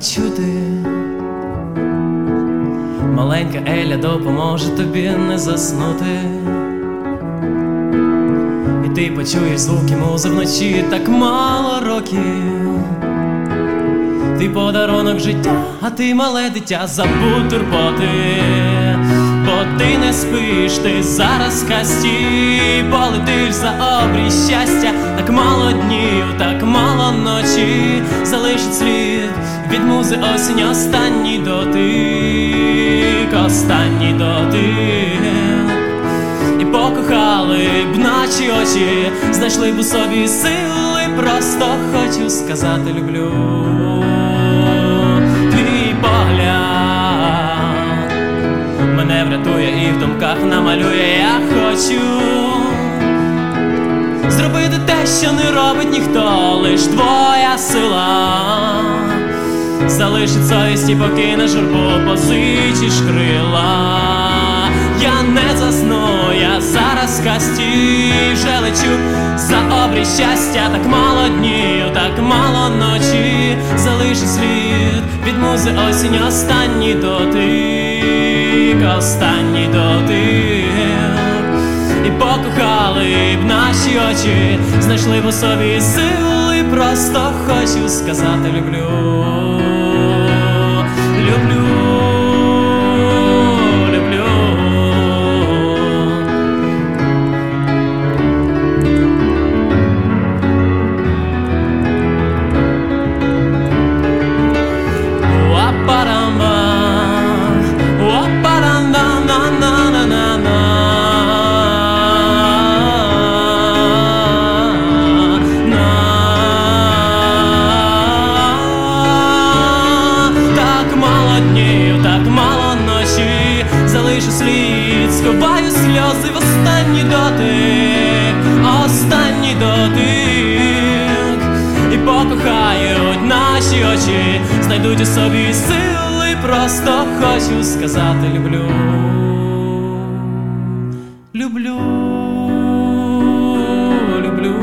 чути. Маленька Еля допоможе тобі не заснути. І ти почуєш звуки музи вночі, так мало років. Ти подарунок життя, а ти мале дитя, забудь турботи. Бо ти не спиш, ти зараз в касті, полетиш за обрій щастя. Так мало днів, так мало ночі, залишить слід від музи осінь. Останній дотик, останній дотик. І покохали б наші очі, знайшли б у собі сили. Просто хочу сказати люблю. Твій погляд мене врятує і в думках намалює. Я хочу зробити те, що не робить ніхто, лиш твоя сила залишить совість і покине журбу, позичиш крила. Я не засну, я зараз в касті, вже лечу за обрій щастя. Так мало днів, так мало ночі, залишить слід від музи осінь. Останній дотик, останній дотик. І покохали б наші очі, знайшли б у собі сили. Просто хочу сказати люблю. Люблю. Залишу слід, сховаю сльози в останній дотик, останній дотик. І покохають наші очі, знайдуть у собі сили. Просто хочу сказати люблю. Люблю, люблю.